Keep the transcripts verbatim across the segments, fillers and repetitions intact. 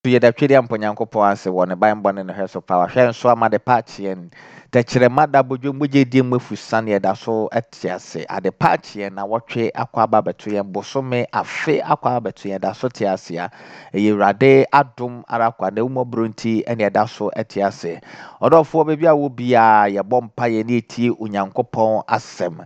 ye da twedi amponyankopon ase wo ne ban bone ne hweso power hwe nso ama de patch yen da kire mada bodwo mogye di mafusane ye da so etiase ade patch yen na wotwe akwa aba beto yen bosome afe akwa beto yen da so tiase a ye urade adom arakwa na umobronti ene da so etiase odofo bebi a wo bia ye bompa ye ne tie onyankopon asem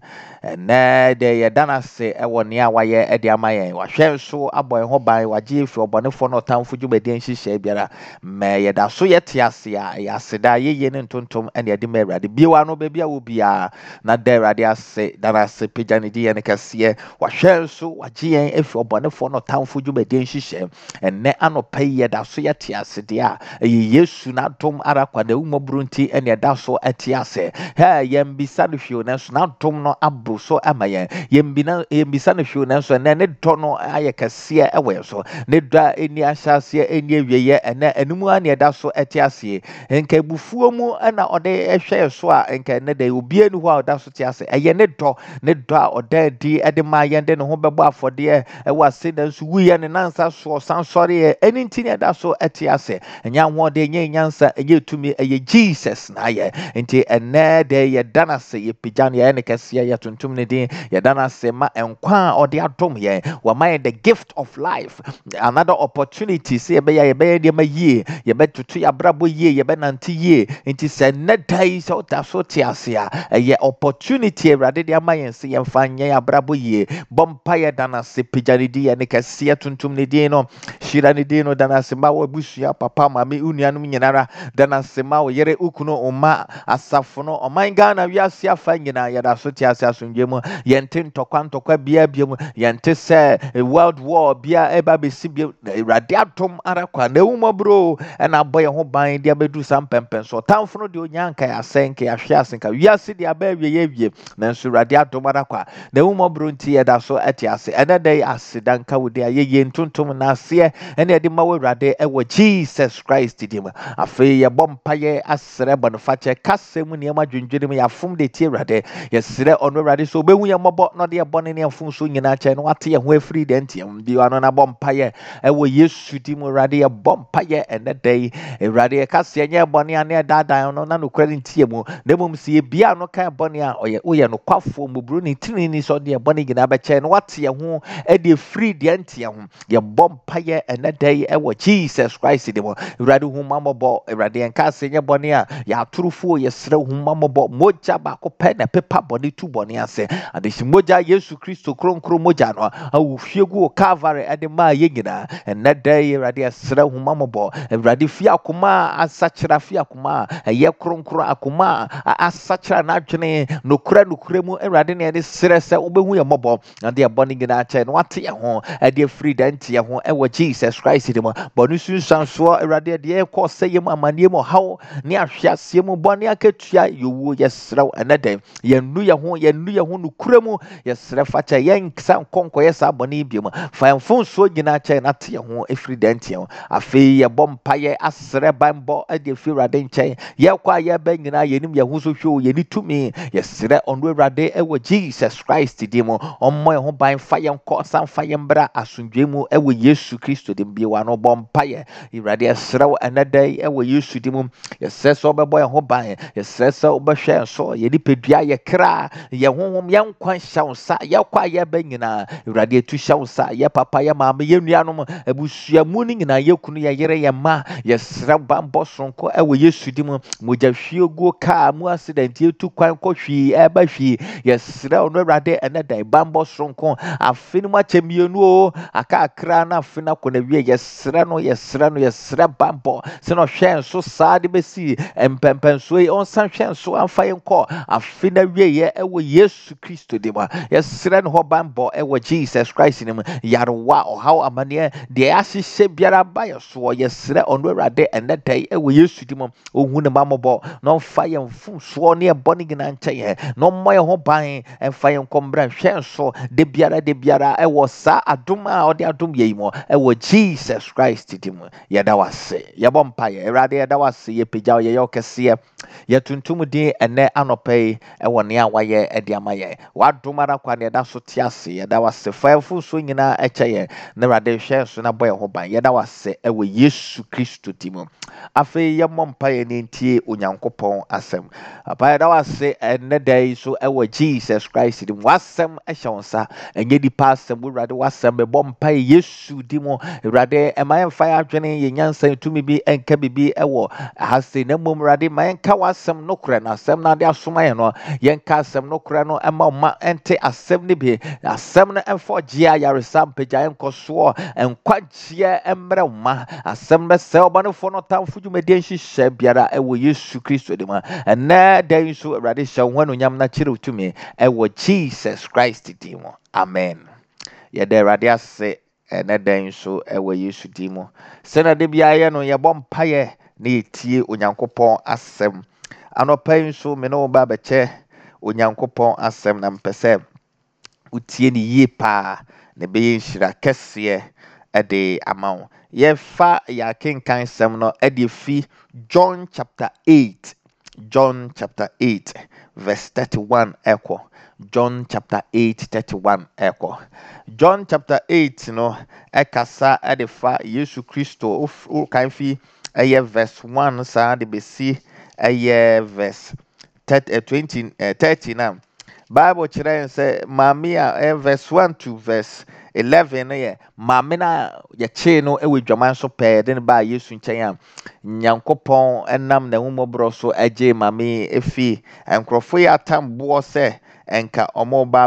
ene de ye danase ewo ne a waye ede amayen wa hwe nso aboy ho ban wagye efi obonefo no tamfo dwumadi nhihye biara me ye da so ye tiase a ye aseda ye ye ne ntontom ene de me urade biwa no bebi a wo bia na de urade ase danase pejane di ye ne kase wa hwe nso wagye yen efi obonefo no tamfo dwumadi nhihye ene anopa ye da so ye tiase de a ye Yesu na dom arakwa na umobronti ene da so etiase he ye mbisa no hwio na so na dom no abro so amayen ye mbina ye mbisa no hwio na so ene ne do no aye kase ewe so ne do eni ahyase eni awieye ene enum ane da so etiase enka bufuo mu na ode ehwe so a enka ne da obi enu ho a da so tiase eye ne do ne do a ode di ede ma ye de ne ho bebo afode ewa ase na so wuye ne nansa so sansori eni ntini da so etiase enya ho de enya nyansa eye tumi eye Jesus na ye enti ene de ye danase ye pijane ye ne kase ye tuntum ne din ye danase ma enkwa ode adom ye wa ma the gift of life another opportunity say be ye be de ma yie ye be tutu ya brabo yie ye be nante yie enti se ne dai so da so tiase a ye opportunity erade de ama yen se ye mfanye ya brabo yie bompa ye danase pijane di ye ne kase ye tuntum ne din no shira ne din no danase ma wo busua papa ma me unuanum nyinara danase ma wo yere ukuno oma asafo no oman Ghana wiase afa nyina ye da so tiase asomdwe mu ye nte ntokwa ntokwa bia bia mu ye nte se world war bia eba besi bia erade atom arakwa na umobro na boye ho ban dia bedu sam pempen so tamfo no de onyanka ya senke ya hwe asenka wiase de aba wie ye wie na nso erade atom arakwa na umobro nti ye da so etiase ene de asidanka wode aye ye ntontom na ase ene de mawo erade ewo Jesus Christ di mu afi ye bompa ye asere bonofache kasem ne ma dwendwene ya fom de tie erade ye sere ono erade so behu ye mobo no de ye bone ne afum so nyina che no wate ye ho afiri de ntiam bi wano na bompa ye ewo Yesu di mu erade ye bompa ye ene de erade ye kase nye bone ane dada no na no kwari ntie mu na mum si ye bia no kan bone a oye oye no kwafo mubru ni tini ni so de ye bone nyina be che no wate ye ho e de free de ntiam ye bompa ye ene de ewo Jesus Christ di mu erade hu mamobo erade en kase nye bone a ya turufo ye sere hu mamobo moja ba ko pe na pepa bone tu bone ase adeshi moja Yesu Kristo kronkro moja no awu fiegu Calvary ade ma ye nyina ene de erade asere hu mamobo erade fi akoma asachira fi akoma ye kronkro akoma asachira na adwene nokura nokura mu erade ne de sere se obehu ye mobo ade bone nyina che no wate ye ho ade free dante ye ho ewo Jesus Christ di mu bonu sunsanso erade de ko se ye mu amane mu hawo ne ahwiase mu bone akatua yowo ye sere ene de ye nu ye ho ye nu ye ho nokura mu ye sere facha ye nksa konko ye sa bone bi mu fa mfon so nyina che na te ye ho efri dante ye afi ye bompa ye asere banbo ade fi rade nchen ye kwa ye ba nyina ye nim ye ho so hwe ye ni tumi ye sere onu rade ewo Jesus Christ di mu ommo ye ho ban fa ye nko san fa ye mbra asundwe mu ewo Yesu Kristo di bi wa no bompa ye rade sere anada ewo Yesu di mu ye sere so bebo ye ho ban ye sere so obehwe so ye ni pedua ye kra ye honhom ye nkwan hyawsa ye kwa ye ba nyina rade tu hyawsa ye papa ye mama ye nuanom abusua mu ni nyina ye kunu ye yere ye ma ye sere bambo sonko ewo Yesu di mu moja hwiego ka mu accident ye tu kwan ko hwi e ba hwi ye sere ono rade anada bambo sonko afini ma chemienu o aka akra na afina kona wie ye sere no ye sere no ye sere bambo se no hwen so saade besi empempen so on san hwen so amfa ye nko afina wie ye ewo Yesu Kristo di mu ye sere no ho bambo ewo Jesus Christ ni mu yarwa o how amane de asise biara ba ye so ye sere ono rade anada ewo Yesu di mu ohun ne mamobo no ɛmfa yɛn mfomsoɔ ne yɛn bɔne nyinaa nkyɛ yɛn na ɔmmɔ yɛn ho ban ɛmfa yɛn nkɔmmra nhwɛ nso de biara de biara ɛwɔ saa adom a ɔde adom yɛ yi mu ɛwɔ Jesus Christ di mu yɛda wase yɛbɔ mpaeɛ Awurade yɛda wase yɛpagya wo yɛyɛ wo kɛseɛ yɛtuntum din ɛnɛ anɔpa yi ɛwɔ nea wayɛ ɛde ama yɛn wadom ara kwa ne yɛda so te ase yɛda wase fa yɛn mfomsoɔ nyinaa ɛkyɛ yɛn na Awurade hwɛ nso na bɔ yɛn ho ban yɛda wase ɛwɔ Yesu Kristo di mu afei yɛmmɔ mpaeɛ ne ntie Onyankopɔn asɛm apa yɛda wase ɛnɛ da yi so ɛwɔ Jesus Christ di mu wasɛm ɛhyɛ wo nsa ɛnyɛ nipa asɛm Awurade wasɛm bɛbɔ mpaeɛ Yesu di mu Awurade ɛma yɛmfa yɛn adwene yɛn nyansa tumi bi ɛnka bibi ɛwɔ ahase na mmom Awurade ma yɛnka wasɛm no korɛ na asɛm no ade asoma yɛn no yɛnka asɛm no korɛ no ɛma ɔma ɛnte asɛm no bi asɛm no ɛmfa ɔgyeɛ ayaresa mpagya yɛnkɔ soɔ nkwagyeɛ ɛmmerɛ wo ma asɛm no bɛsɛ ɔbɔnefoɔ no ɔtamfo dwumadie nhyehyɛ biara ɛwɔ Yesu Kristo di mu ɛnɛ da yi nso Awurade hyɛ wo ho anuonyam na kyerɛ wo tumi ɛwɔ Jesus Christ di mu amen yɛda Awurade ase ɛnɛ da yi nso ɛwɔ Yesu di mu sɛnɛ de biara yɛ no yɛbɔ mpaeɛ na yɛtie Onyankopɔn asɛm anɔpa yi nso me ne wo ba bɛkyɛ Onyankopɔn asɛm na mpɛ sɛ wotie ne yie paa na ɛbɛyɛ nhyira kɛseɛ ɛde ama wo yɛfa yɛakenkan sɛm no ɛde fi John chapter eight John chapter eight verse thirty-one ɛkɔ John chapter eight thirty-one ɛkɔ John chapter eight no ɛkasa ɛde fa Yesu Kristo wokan fi ɛyɛ verse one saa de bɛsi ɛyɛ verse twenty thirty na Bible kyerɛ sɛ maame a verse one to verse eleven no yɛ maame na yɛkyee no ɛwɔ dwaman so pɛɛ de ne baa Yesu nkyɛn a Nyankopɔn ɛnam n'ahomɔborɔ so ɛgye maame efi nkurɔfo yi atamboɔ sɛ ɛnka ɔmo ba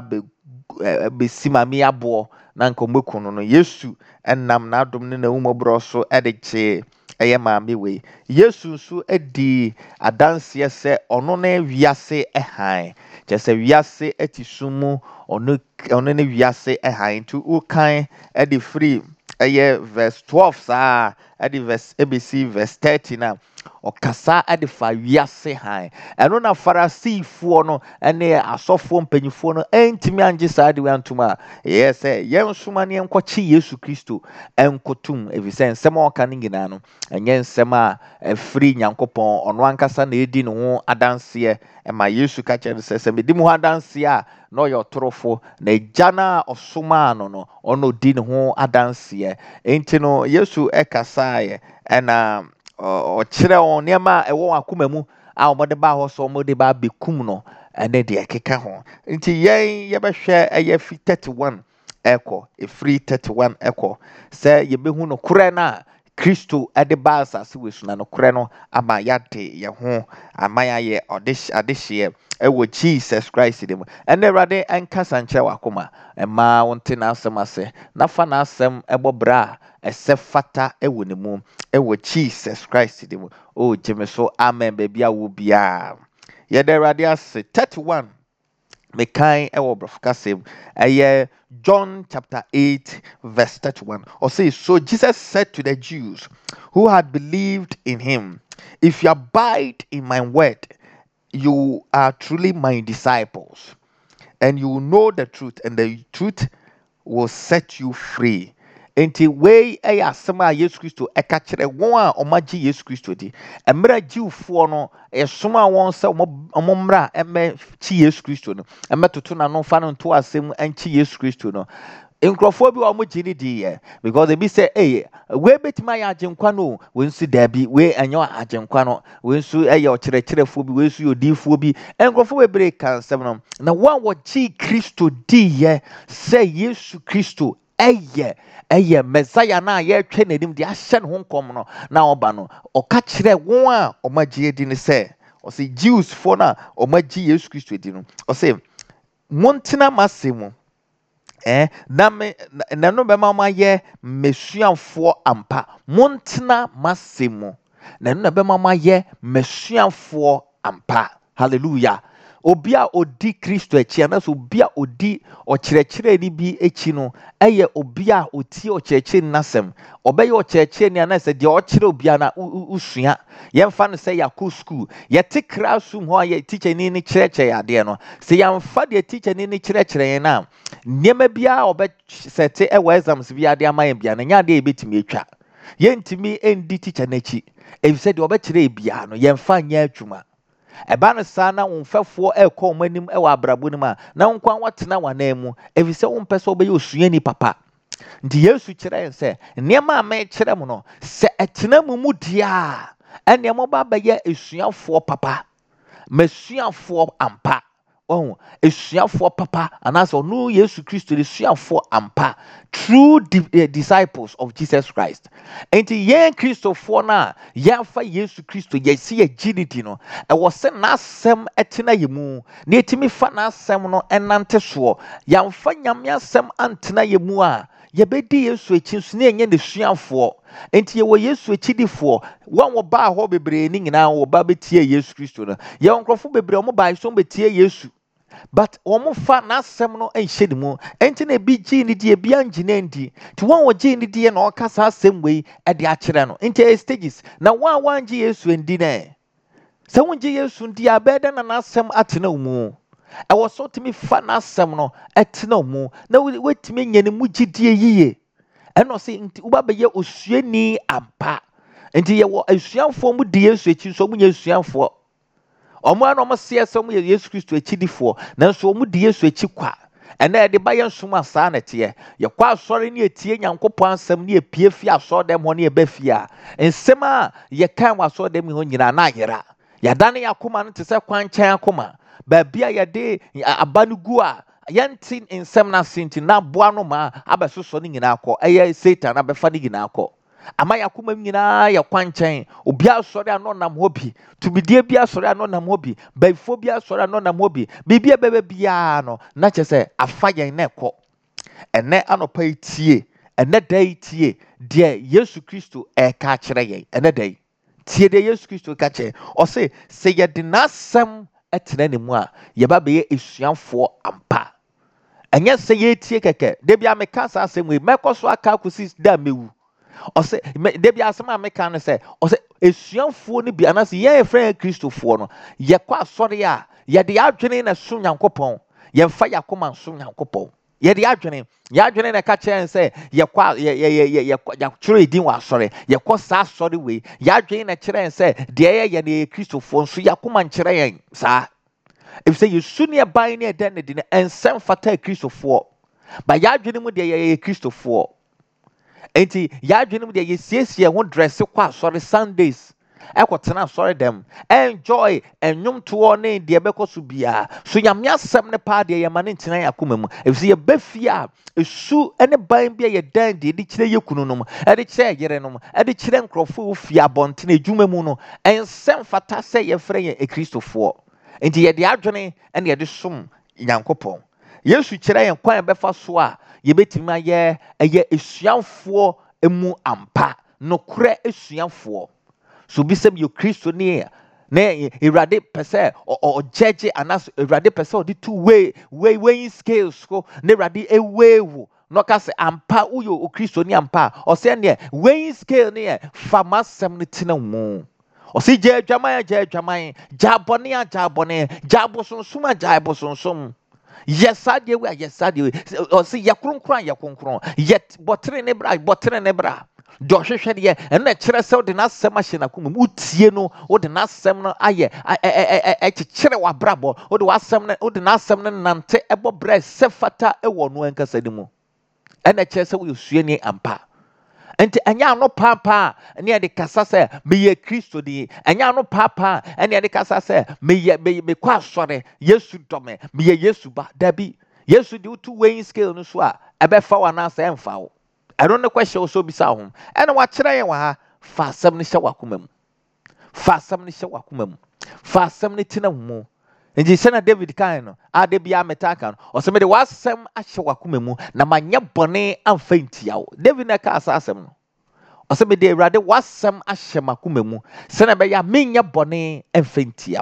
bɛsi maame aboɔ na nka ɔmo eku no no Yesu ɛnam n'adom ne n'ahomɔborɔ so ɛde kyee ɛyɛ maame wei Yesu nso adi adanseɛ sɛ ɔno ne wiase ɛhan kyerɛ sɛ wiase ɛti sum mu ɔno ɔno ne wiase ɛhan nti wokan ɛde firi ɛyɛ verse twelve saa ɛde verse ebesi verse thirty na ɔkasa ɛde fa wiase han ɛno na Farisifoɔ no ɛne asɔfoɔ mpanyinfoɔ no ɛntumi angye saa de wantuma ɛyɛ sɛ yɛn nsoma ne yɛnkɔkye Yesu Kristo ɛnkotum efisɛ nsɛm a ɔka ne nyinaa no ɛnyɛ nsɛm a ɛfiri Nyankopɔn ɔno ankasa na edi ne ho adanseɛ ɛma Yesu ka kyerɛ no sɛ sɛ medi mo ho adanseɛ a na ɔyɛ ɔtorofo na agya no a ɔsomaa no no ɔno di ne ho adanseɛ enti no Yesu ɛkasaeɛ ɛna ɔkyerɛ wɔn nneɛma a ɛwɔ wɔn akoma mu a wɔde baa hɔ so wɔde baa bɛkum no ɛne deɛ ɛkeka ho nti yɛn yɛbɛhwɛ ɛyɛ fi thirty-one ɛkɔ efiri thirty-one ɛkɔ sɛ yɛbɛhu no korɛ no a Kristo ɛde baa asase wɔ so na no korɛ no ama yɛade yɛn ho ama yɛayɛ adehyeɛ ɛwɔ Jesus Christ de mu ɛnna Awurade ɛnkasa nkyerɛ wɔ akoma ɛmaa wɔn te n'asɛm ase na fa n'asɛm ɛbɔ bra a ɛsɛ fata ɛwɔ ne mu ɛwɔ Jesus Christ de mu o gyeme so amen baabi a wo biara yɛda Awurade ase thirty-one mekan ɛwɔ brɔfo kasɛm ɛyɛ John chapter eight verse thirty-one or say so Jesus said to the Jews who had believed in him if you abide in my word you are truly my disciples and you will know the truth and the truth will set you free. Enti wei ɛyɛ asɛm a Yesu Kristo ɛka kyerɛ wɔn a ɔmagye Yesu Kristo di mmerɛ Jiwfoɔ no ɛsoma wɔn sɛ ɔmo mmra ɛmɛ kyi Yesu Kristo no ɛmɛ toto n'ano fa no nto asɛm ɛnkyi Yesu Kristo no nkurɔfoɔ bi a ɔmo gye ne di yɛ because ebi sɛ ɛyɛ wei betumi ayɛ agyenkwa no wei nso daabi wei ɛnyɛ agyenkwa no wei nso ɛyɛ ɔkyerɛkyerɛfoɔ bi wei nso yɛ odiifoɔ bi nkurɔfoɔ bebree ka nsɛm no na wɔn a wɔgye Kristo di yɛ sɛ Yesu Kristo ɛyɛ ɛyɛ Messiah na yɛtwɛ n'anim de ahyɛ ne ho nkɔm no na ɔba no ɔka kyerɛ wɔn a ɔmagye di ne sɛ ɔsɛ Jewsfoɔ no a ɔmagye Yesu Kristo di no ɔsɛ montena m'asɛm mu eh na me na no bɛma ma yɛ mesuafoɔ ampa montena m'asɛm mu na no bɛma ma yɛ mesuafoɔ ampa hallelujah obi a odi Kristo akyi anaso obi a odi ɔkyerɛkyerɛ ni bi akyi no ɛyɛ obi a otie ɔkyerɛkyerɛ nasɛm ɔbɛyɛ ɔkyerɛkyerɛ ni anasɛ deɛ ɔkyerɛ obi ana usua yɛmfa no sɛ yakɔ school yɛte classroom hɔ a yɛ teacher ni ne kyerɛkyerɛ adeɛ no sɛ yɛmfa deɛ teacher ni ne kyerɛkyerɛ yɛn na nneɛma biara ɔbɛsɛte ɛwɔ exams bi adeɛ ama yɛn bia na nya adeɛ yɛbɛtumi atwa yɛntumi ɛndi teacher n'akyi efisɛ deɛ ɔbɛkyerɛ biara no yɛmfa nyɛ adwuma ɛba no saa na womfɛfoɔ ɛkɔ wɔn anim ɛwɔ abrabɔ no mu a na nkwa watena wɔn mu efisɛ wompɛ sɛ ɔbɛyɛ osuani papa nti Yesu kyerɛ yɛn sɛ nneɛma a mɛkyerɛ mu no sɛ ɛtena mu mu deɛ a ɛnneɛ mɔba bɛyɛ esuafoɔ papa mɛsuafoɔ ampa ɔho esuafoɔ papa anaasɛ ɔno Yesu Kristo de suafoɔ ampa true di- uh, disciples of Jesus Christ enti yɛn Kristofoɔ no a yɛafa Yesu Kristo yɛsi yɛ gyididi no ɛwɔ sɛ n'asɛm ɛtena yɛ mu na yɛtumi fa n'asɛm no ɛnante soɔ yɛamfa Nyame asɛm antena yɛ mu a yɛbɛdi Yesu akyi nso na yɛnyɛ n'asuafoɔ enti yɛwɔ Yesu akyidifoɔ wɔn wɔ baa hɔ bebree ne nyinaa wɔ ba bɛtie Yesu Kristo no yɛwɔ nkurɔfo bebree ɔmo baa so bɛtie Yesu but wɔn fa n'asɛm no nhyɛ ne mu enti na ebi gye ne die ebi angye ne ndi ti wɔn wɔ gye ne die na ɔka saa asɛm wei ɛde akyerɛ no enti ɛyɛ stages na wɔn a wɔangye Yesu ndi nɛ sɛ wɔngye Yesu ndi a bɛyɛ dɛ na n'asɛm atena wo mu ɛwɔ so tumi fa n'asɛm no ɛtena wo mu na wɔtumi nyɛ ne mu gyidie yie ɛna ɔsɛ nti woba bɛyɛ osuani ampa nti yɛwɔ asuafoɔ mu di Yesu akyi nso ɔmo nyɛ asuafoɔ ɔmo ano ɔmo seɛ sɛ ɔmo yɛ Yesu Kristo akyidifoɔ nanso ɔmo di Yesu akyi kwa ɛna yɛde ba yɛn som a saa na ɛteɛ yɛkɔ asɔre ne yɛtie Nyankopɔn asɛm ne yɛpie fie asɔredɛm hɔ ne yɛba fie a nsɛm a yɛkan wɔ asɔredɛm hɔ nyinaa na ayera yɛadane yɛ akoma no te sɛ kwankyɛn akoma baabi a yɛde aba no gu a yɛnte nsɛm no ase nti na aboa no ma abɛsosɔ no nyinaa kɔ ɛyɛ Satan abɛfa no nyinaa kɔ ama yakoma nyinaa yɛ kwankyɛn obi asɔre a no nam hɔ bi tumidie bi asɔre a no nam hɔ bi baifo bi asɔre a no nam hɔ bi biribi a bɛbɛ biara no na kyerɛ sɛ afa yɛn na ɛkɔ ɛnɛ anɔpa yi tie ɛnɛ da yi tie deɛ Yesu Kristo ɛka kyerɛ yɛn ɛnɛ da yi tie deɛ Yesu Kristo ka kyerɛ ɔse sɛ yɛde n'asɛm ɛtena ne mu a yɛba bɛyɛ esuafoɔ ampa ɛnyɛ sɛ yɛtie kɛkɛ debi a meka saa asɛm wei mɛkɔ so aka akɔsi da mewu ɔsɛ debi asɛm a meka no sɛ ɔsɛ esuafoɔ no bi anase yɛn frɛ Kristofoɔ no yɛkɔ asɔre a yɛde adwene na so Nyankopɔn yɛmfa yakoma so Nyankopɔn yɛde adwene yɛadwene na ka kyerɛ sɛ yɛkɔ yɛ yɛ yɛ yɛkɔ yɛatwerɛ din wɔ asɔre yɛkɔ saa asɔre wei yɛadwene na kyerɛ sɛ deɛ yɛ yɛ ne Kristofoɔ nso yakoma nkyerɛ yɛn saa efisɛ Yesu ne ban ne ɛdɛ ne de ne nsɛm fata Kristofoɔ ba yɛadwene mu deɛ yɛ yɛ Kristofoɔ enti yɛadwene mu deɛ yɛsiesie ho dresse kɔ asɔre Sundays ɛkɔtena asɔre dɛm enjoy ɛnwomtoɔ ne deɛ bɛkɔ so biara so Nyame asɛm ne paa deɛ yɛma ne ntena yɛ akoma mu efisɛ yɛbɛ fie a esu ne ban bi a yɛdan deɛ de kyerɛ yɛ kunu nom ɛde kyerɛ yere nom ɛde kyerɛ nkurɔfo wo fie abɔntene adwuma mu no ɛnsɛm fata sɛ yɛfrɛ yɛn Kristofoɔ enti yɛde adwene ɛne yɛde som Nyankopɔn Yesu kyerɛ yɛn kwan bɛfa so a yɛbɛtumi ayɛ ɛyɛ esuafoɔ emu ampa nokorɛ esuafoɔ so bi sɛ yɛ Kristo ne ne Awurade pɛ sɛ ɔgyegye anas Awurade pɛ sɛ ɔde two way way weighing scales ko ne Awurade eweewu no ka sɛ ampa woyɛ Kristo ne ampa ɔsɛ ne weighing scale ne fa masɛm ne tena mu ɔsɛ gya adwaman gya adwaman gya abɔne a gya abɔne gya abosonsom a gya abosonsom yes adeɛ we yes adeɛ we ɔsɛ yɛ kronkron a yɛ kronkron yɛ bɔtere ne bra bɔtere ne bra deɛ ɔhwehwɛ deɛ ɛno na ɛkyerɛ sɛ wode n'asɛm ahyɛ n'akoma mu wotie no wode n'asɛm no ayɛ ɛkyekyere w'abrabɔ wode w'asɛm no wode n'asɛm no nante ɛbɔ brɛ sɛ fata ɛwɔ no ankasa ne mu ɛna ɛkyerɛ sɛ woyɛ suani ampa enti ɛnyɛ ano paapaa ɛne yɛde kasa sɛ meyɛ Kristo ni ɛnyɛ ano paapaa ɛne yɛde kasa sɛ meyɛ mekɔ asɔre Yesu dɔme meyɛ Yesu ba dabi Yesu de wotu weighing scale no so a ɛbɛfa wo anaasɛ ɛmfa wo ɛno ne kɔhyɛ wo so bisa ho ɛna wakyerɛ yɛn wɔ ha fa asɛm no hyɛ w'akoma mu fa asɛm no hyɛ w'akoma mu fa asɛm no tena wo mu nti sɛna David kan no ade bia meta kan ɔsɛ mede w'asɛm ahyɛ w'akoma mu na manyɛ bɔne amfa ntia wo David na ka asa asɛm no ɔsɛ mede Awurade w'asɛm ahyɛ m'akoma mu sɛna bɛyɛ a menyɛ bɔne amfa ntia wo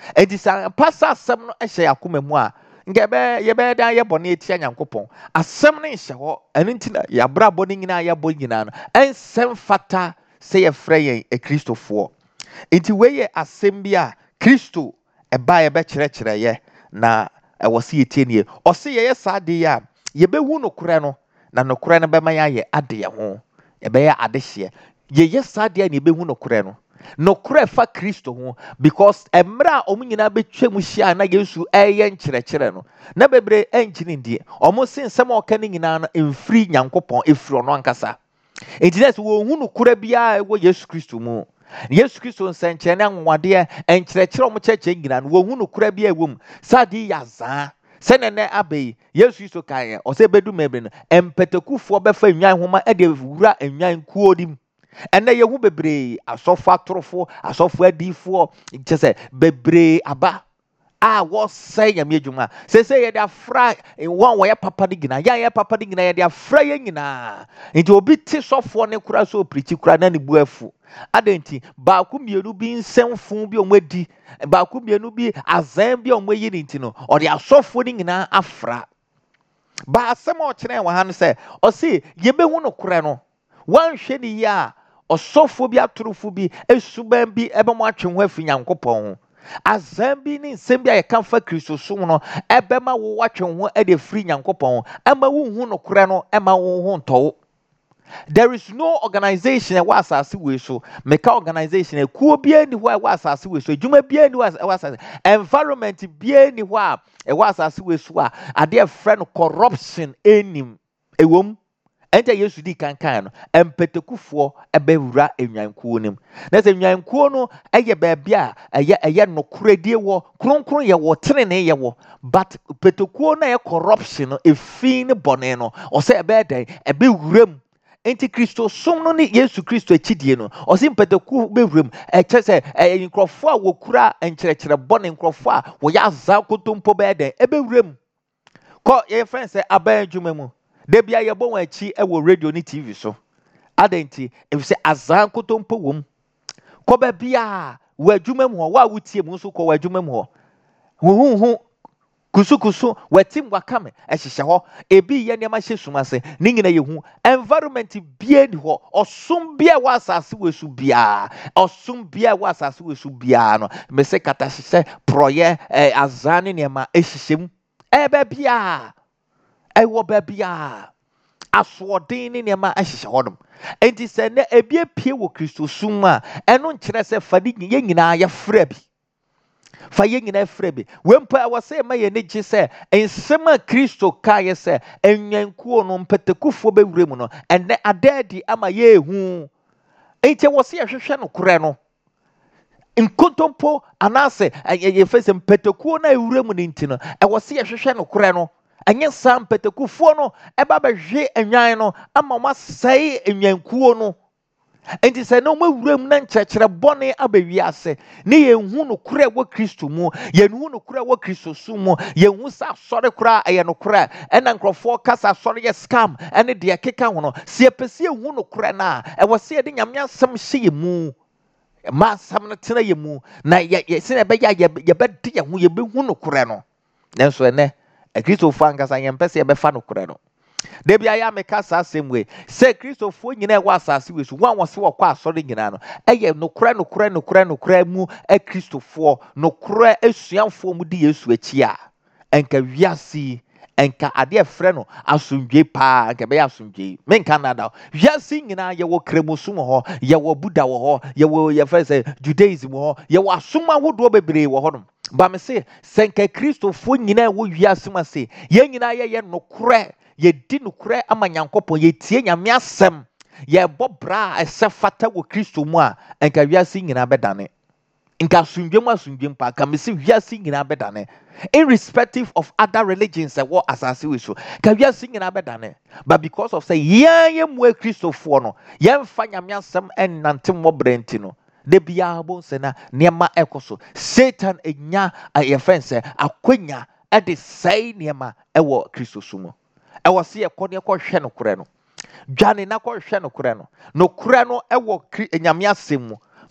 enti sa pasa asɛm no ɛhyɛ yakoma mu a nge be ye be dan ye bɔne etia Nyankopɔn asɛm no nhyɛ hɔ ɛno nti na yɛabra bɔne nyinaa yɛbɔ nyinaa no ɛnsɛm fata sɛ yɛfrɛ yɛn ekristofoɔ enti wei yɛ asɛm bi a Kristo ɛba yɛbɛkyerɛkyerɛ yɛ na ɛwɔ sɛ yɛtie nie ɔse yɛyɛ saa de a yɛbɛhu nokorɛ no na nokorɛ no bɛma yɛayɛ adeɛ ho yɛbɛyɛ adehyeɛ yɛyɛ saa de a na yɛbɛhu nokorɛ no nokorɛ fa Kristo ho because emmerɛ a ɔmo nyinaa bɛtwa mu hyia na Yesu ɛyɛ nkyerɛkyerɛ no na bebree ɛnkyene ndie ɔmo se nsɛm a ɔka ne nyinaa no mfiri Nyankopɔn efiri ɔno ankasa enti dɛ sɛ wɔhu nokorɛ biara ɛwɔ Yesu Kristo mu Yesu Kristo nsɛnkyerɛ ne anwadeɛ nkyerɛkyerɛ ɔmo kyerɛkyerɛ nyinaa no wɔhu nokorɛ biara ɛwɔ mu sade yɛ azaa sɛ nɛnɛ abɛyi Yesu Kristo kaeɛ ɔsɛ bɛdu mɛbere no mpɛtɛkufoɔ bɛfa nnwan nhoma ɛde wura nnwan kuo nim ɛnɛ yɛhu bebree asɔfo atorofo asɔfo adiifoɔ kyɛ sɛ bebree aba a wɔsɛe nyame adwuma sɛsɛ yɛde afra wɔn wɔyɛ papa de nyinaa yɛn yɛ papa de nyinaa yɛde afra yɛn nyinaa nti obi te sɔfoɔ ne kora so opirikyi kora na ne bu afu adɛnti baako mmienu bi nsɛmfo bi ɔmo adi baako mmienu bi azan bi ɔmo ayi ne nti no ɔde asɔfoɔ ne nyinaa afra ba asɛm a ɔkyerɛ wɔ ha no sɛ ɔse yɛbɛhu no korɛ no wanhwɛ ne yie a ɔsɔfoɔ bi atorofo bi esuban bi ɛbɛmo atwe ho afi Nyankopɔn ho azan bi ne nsɛm bi a yɛka fa Kristo som no ɛbɛma wo watwe ho ɛde firi Nyankopɔn ho ɛma wo hu no korɛ no ɛma wo ho ntɔwo. There is no organization ɛwɔ asase wei so meka organization ekuo biara ni hɔ a ɛwɔ asase wei so edwuma biara ni hɔ a ɛwɔ asase environment biara ni hɔ a ɛwɔ asase wei so a adeɛ frɛ no corruption enim ewom ɛnta Yesu di kankan no empetekufoɔ ɛbɛwura enwankuo nim na sɛ enwankuo no ɛyɛ baabi a ɛyɛ ɛyɛ nokoredie wɔ kronkron yɛ wɔ tenene yɛ wɔ but petekuo na yɛ corruption no efi ne bɔne no ɔsɛ ɛbɛyɛ dɛn ɛbɛwuram enti Kristo som no ne Yesu Kristo akyidie no ɔsɛ mpetekuo bɛwuram ɛkyɛ sɛ ɛyɛ nkrɔfoɔ a wɔkura nkyerɛkyerɛ bɔne nkrɔfoɔ a wɔyɛ azaa kotompo bɛyɛ dɛn ɛbɛwuram kɔ yɛ friend sɛ aban adwuma mu Debia yɛbɔ wɔn akyi ɛwɔ radio ne T V so adɛnti efisɛ azan kotompo wom kɔba bia wɔ adwuma mu hɔ wa wotie mu nso kɔ wɔ adwuma mu hɔ huhuhu kusukusu wɔtim wakame ɛhyehyɛ hɔ ebi yɛ nneɛma hyɛ sum ase ne nyina yɛhu environment bia ni hɔ ɔsom bia wɔ asase wɔ su bia ɔsom bia wɔ asase wɔ su bia no mɛsɛ kata hyehyɛ prɔyɛ ɛ azan ne nneɛma ɛhyehyɛ mu ɛbɛ bia ɛwɔ baabi a asoɔden ne nneɛma ahyehyɛ hɔnom enti sɛ nɛ ebi apue wɔ Kristo som a ɛno nkyerɛ sɛ fa ne yɛn nyinaa yɛfrɛ bi fa yɛn nyinaa frɛ bi wempa ɛwɔ sɛ ɛma yɛn gye sɛ nsɛm a Kristo kaeɛ sɛ enwankuo no mpɛtɛkufoɔ bɛwura mu no ɛnɛ adaadi ama yɛehu enti ɛwɔ sɛ yɛhwehwɛ no korɛ no nkontompo anaasɛ yɛfɛ sɛ mpɛtɛkuo na ewura mu ne nti no ɛwɔ sɛ yɛhwehwɛ no korɛ no anya saa mpɛtɛkufoɔ no ɛba bɛhwe enwan no ama ɔmo asɛe enwankuo no enti sɛ na ɔmo awura mu na nkyerɛkyerɛ bɔne abɛwi ase ne yɛnhu no korɛ wɔ Kristo mu yɛnhu no korɛ wɔ Kristo som mu yɛnhu sɛ asɔre koraa ɛyɛ no korɛ ɛna nkurɔfoɔ kasa asɔre yɛ scam ɛne deɛ keka ho no sɛ yɛpɛ sɛ yɛnhu no korɛ no a ɛwɔ sɛ yɛde Nyame asɛm hyɛ yɛ mu ma asɛm no tena yɛ mu na yɛsɛ ɛbɛyɛ a yɛbɛde yɛn ho yɛbɛhu no korɛ no nanso ɛnɛ Kristofoɔ ankasa yɛmpɛ sɛ yɛbɛfa no korɛ no da bia yɛ ameka saa asɛm wei sɛ Kristofoɔ nyinaa ɛwɔ asase wei so wɔn a wɔse wɔkɔ asɔre nyinaa no ɛyɛ nokorɛ nokorɛ nokorɛ nokorɛ mu Kristofoɔ nokorɛ asuafoɔ mu di Yesu akyi a ɛnka wiase ɛnka adeɛ frɛ no asomdwe paa ɛnka bɛyɛ asomdwe menka nada wiase nyinaa yɛwɔ kremosom wɔ hɔ yɛwɔ Buddha wɔ hɔ yɛwɔ yɛfrɛ sɛ Judaism wɔ hɔ yɛwɔ asom ahodoɔ bebree wɔ hɔnom ba me se sɛ nka Kristofoɔ nyinaa wɔ wiase mu ase yɛn nyinaa yɛyɛ nokorɛ yɛdi nokorɛ ama Nyankopɔn yɛtie Nyame asɛm yɛbɔ bra a ɛsɛ fata wɔ Kristo mu a ɛnka wiase nyinaa bɛdane nka asomdwe mu asomdwe mpa ka me se wiase nyinaa bɛdane irrespective of other religions ɛwɔ asase wei so ka wiase nyinaa bɛdane but because of say yɛn yɛ mu Kristofoɔ no yɛmfa Nyame asɛm ɛnnante mmɔbrɛ nti no de biya bon sena niema ekoso Satan enya ayefren se akwanya e de sai niema ewo Kristo sumo e wo se ekone ko hwe no kure no dwane na ko hwe no kure no no kure no ewo Nyame asem mu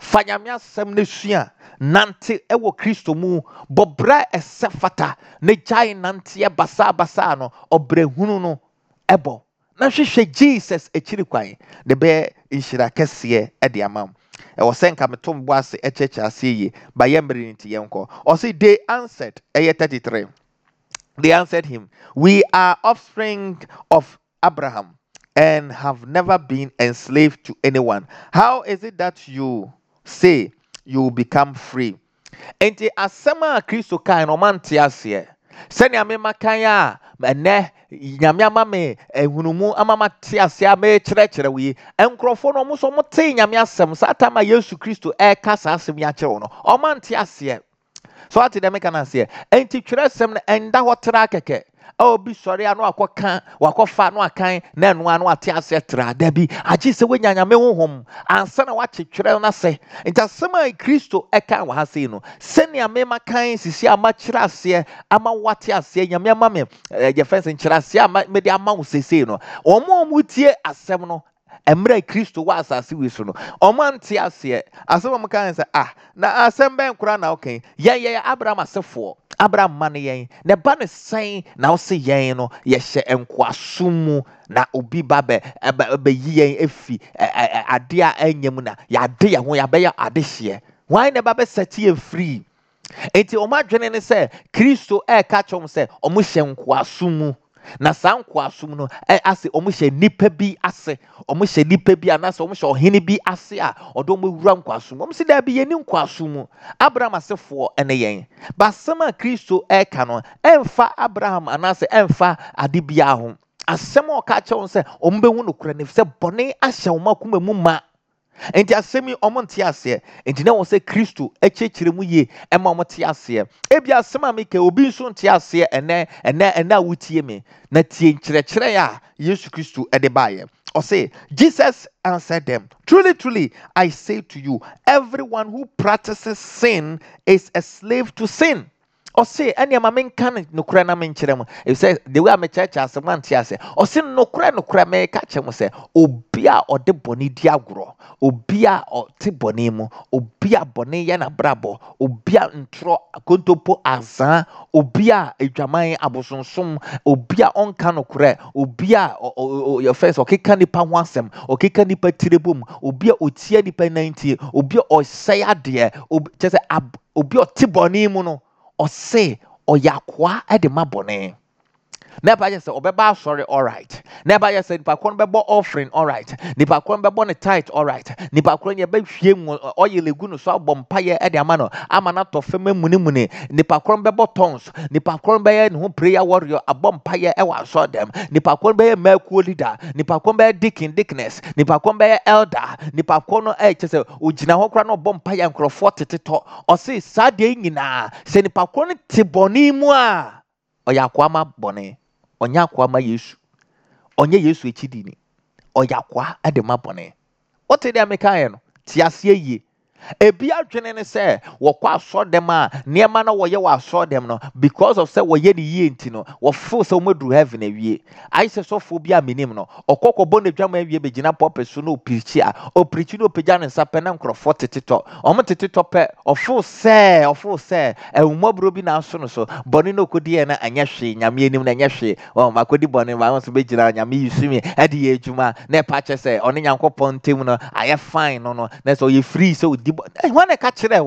fa nyame asɛm no sua nante ɛwɔ Kristo mu bɔbra ɛsɛ fata ne gyae nante basa basa no ɔbrɛhunu no ɛbɔ na hwehwɛ Jesus akyiri kwan de bɛ nhyira kɛseɛ ɛde ama m ɛwɔ sɛ nka metom bo ase ɛkyɛkyɛ ase yi ba yɛ mmere nti yɛnkɔ ɔse they answered ɛyɛ thirty-three they answered him, we are offspring of Abraham and have never been enslaved to anyone. How is it that you say you will become free? Enti asema Kristo kan no mante ase. Sɛnea mema kan a ɛnɛ nyame ama me ehunumu ama mate ase a me kyerɛkyerɛ wi enkrofo no mo so mo te nyame asɛm saa tama Yesu Kristo ɛka saa asɛm ya kyerɛ no ɔmante ase. So ati dem kan ase enti twerɛsɛm no enda hɔ tra kɛkɛ obi sɔre ano akɔka wakɔfa no akan na eno ano ate ase tra da bi agye sɛ wanya nyame honhom ansa na wache twerɛ no sɛ enti asɛm a Kristo ɛka wɔ ha sei no sɛnea mema kan sisi ama kyerɛ ase ama wate ase nyame ama me ye fɛnse kyerɛ ase ama me de ama wo sesei no ɔmo ɔmo tie asɛm no emre Kristo wa asase wi so no ɔmante ase asɛm ɔmo kan sɛ ah na asɛm bɛn kora na okay yɛn yɛ Abraham asefo Abraham man yɛn ne ba ne sɛn na wo se yɛn no yɛhyɛ enkoasom mu na obi ba bɛ bɛ yi yɛn efi ade a anyam na yɛade yɛn ho yɛbɛyɛ ade hye why ne ba bɛ sɛte yɛn free enti ɔmo adwene ne sɛ Kristo ɛka kyɛm sɛ ɔmo hyɛ enkoasom mu na saa nkoasom no ase ɔmo hyɛ nipa bi ase ɔmo hyɛ nipa bi anase ɔmo hyɛ ɔhene bi ase a ɔdo ɔmo wura nkoasom ɔmo si da bi yɛ ni nkoasom mu Abraham asefoɔ ɛne yɛn basɛm a Kristo ɛka no ɛmfa Abraham anase ɛmfa ade bia ho asɛm a ɔka kyɛw sɛ ɔmo bɛhu no kora ne sɛ bɔne ahyɛ ɔmo akoma mu ma enti asɛm yi ɔmo nte aseɛ enti na wɔ sɛ Kristo ɛkyerɛkyerɛ mu yie ɛma ɔmo te aseɛ ebi asɛm a meka obi nso nte aseɛ ɛnɛ ɛnɛ ɛnɛ a wotie me na tie nkyerɛkyerɛ a Yesu Kristo ɛde baayɛ ɔse Jesus answered them, truly truly I say to you, everyone who practices sin is a slave to sin. Ose ene ma menka no kura na menkyerɛ mu e say the way am church asɛm ante ase ose no kura no kura me ka kyerɛ mu sɛ obi a ɔde bɔne di agorɔ obi a ɔte bɔne mu obi a bɔne yɛ na brabɔ obi a ntro kontopo azan obi a edwaman abosonsom obi a ɔnka no kura obi a your first ɔkeka nipa ho asɛm ɔkeka nipa tirebom obi a otie nipa nantie obi a ɔsɛe adeɛ obi kyerɛ sɛ obi a ɔte bɔne mu no ɔse ɔyakwa ɛde ma bɔne Never just say obeba sorry all right. Never just say nipa kon bebo offering all right. Nipa kon bebo ne tithe all right. Nipa kon ye be hwie mu oil egu no so abom paye e de ama no ama na to fema muni muni. Nipa kon bebo tons. Nipa kon be ne ho prayer warrior abom paye e wa so dem. Nipa kon be makuo leader. Nipa kon be deacon deaconess. Nipa kon be elder. Nipa kon no e chese ogina ho kra no bom paye nkrofo teteto. O se sa de nyina se nipa kon te boni mu a oya kwama boni. Onya kwa ma Yesu. Onye Yesu echidi ni. Oya kwa ade ma bone. Ote de ameka ye no. Ti ase ye. Ebi adwene ne se wo kwa so dem a niema na wo ye wa so dem no because of say wo ye ni ye nti no wo feel say wo madru heaven awie. Ai se so fo bi amenim no. Okokko ne dwama awie begina pop so no preach a. O preach no pagya ne nsape na nkrofo teteto. Omo teteto pe o feel say o feel say e umabro bi na so no so bone no kodi e na anya hwe nyame anim na anya hwe. O makodi bone ma so begina nyame yusumi e de ye adwuma na e pa che say one nyankopon tem no aye fine no no na so ye free so when I catch it,